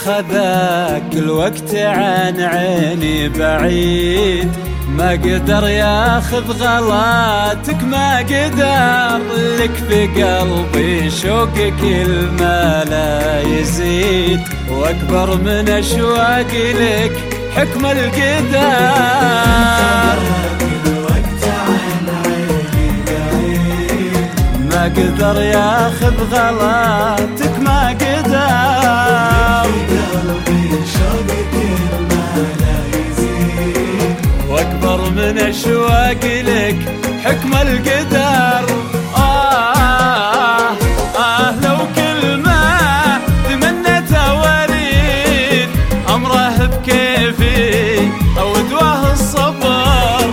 خذاك الوقت عن عيني بعيد، ما قدر ياخذ غلاتك، ما قدر لك في قلبي شوقك ما لا يزيد، واكبر من اشواقي لك حكم القدر. ما قدر ياخذ غلاتك، ما قدر واكبر من اشواقي لك حكم القدر. لو كل ما تمنيت واريد امره بكيفي او دواه الصبر،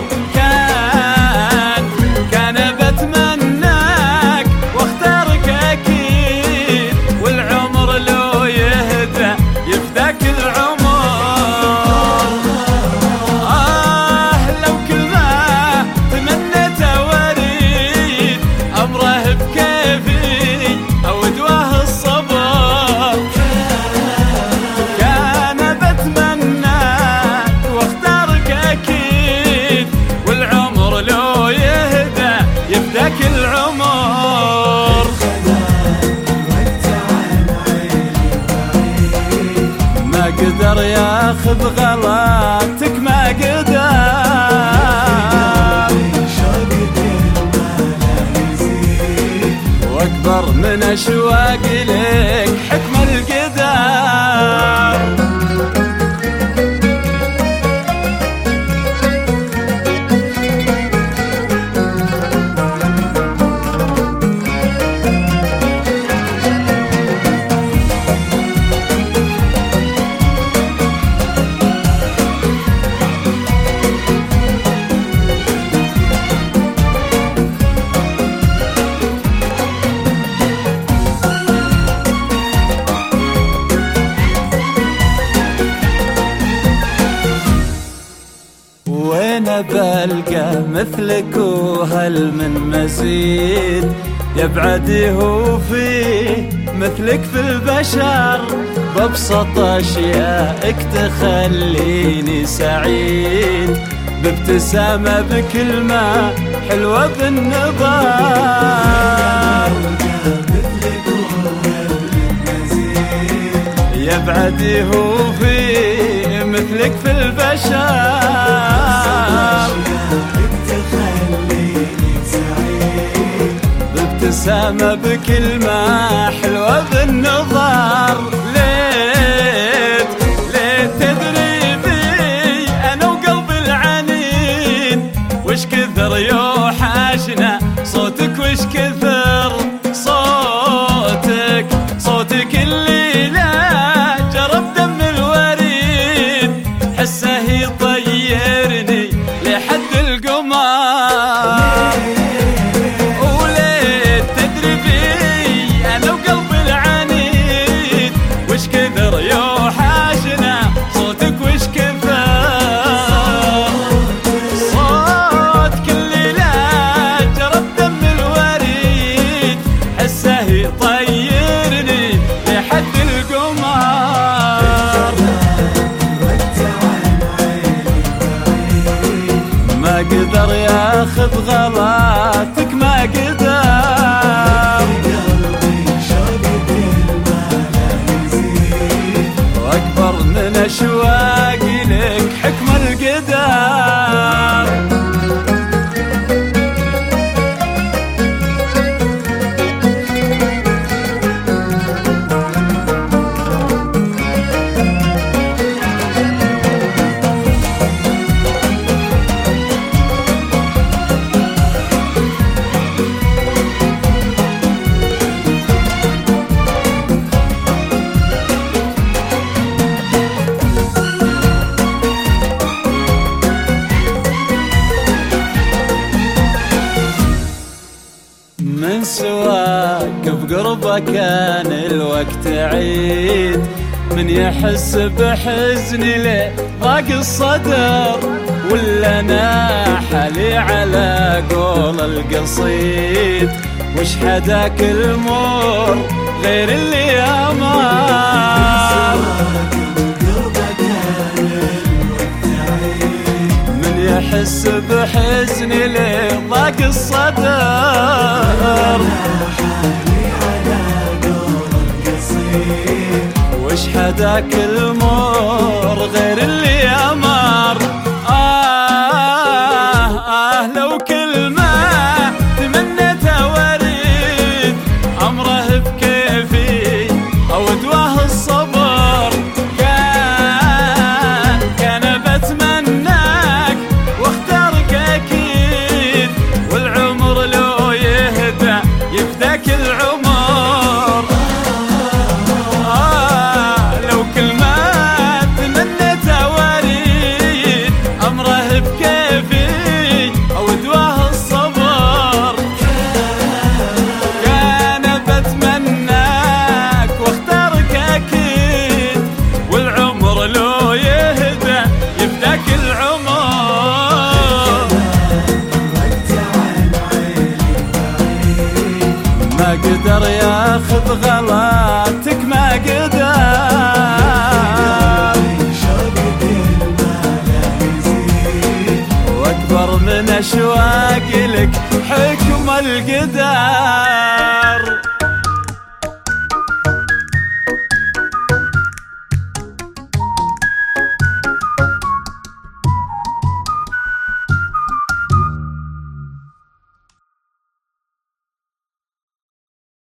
كان بتمناك واختارك اكيد، والعمر لو يهدى يفداك العمر. ما قدر ياخذ غلاتك، ما قدر واكبر من اشواقي لك حكم القدر. وين بلقى مثلك وهل من مزيد، يبعد هو فيه مثلك في البشر، ببسط اشيائك تخليني سعيد، بابتسامة بكلمة حلوة بالنظر. يبعد هو فيه مثلك في البشر، بابتسامة بكلمة حلوة بالنظر. ليت تدري بي أنا وقلبي العنين، وش كثر يوحشنا صوتك، وش كثر صوتك اللي لا جرب دم الوريد، حسه يطيرني لحد القمر. وليت تدري بي أنا وقلبي العنيد، وش كثر يوحشنا صوتك، وش كثر صوتك اللي لا جرب دم الوريد، حسه يطيرني لحد القمر. ما قدر ياخذ غلاتك، ما قدر واكبر من اشواقي لك حكم القدر. من سواك بقربه كان الوقت عيد، من يحس بحزني ليه ضاق الصدر، ولا ناحلي على قول القصيد، وش حداك المر غير اللي أمر من يحس بحزني لضاق الصدر وش حداك المر غير اللي أمر لو كل ما تمنيته وريد أمره بكيفي أو دواه الصبر كان بتمناك واختارك أكيد والعمر لو يهدى يفداك العمر لو كل ما تمنيته وريد أمره بكيفي أو دواه الصبر كان بتمناك واختارك أكيد والعمر لو يهدى يفداك العمر ما قدر ياخذ غلاتك ما قدر واكبر من اشواق لك حكم القدر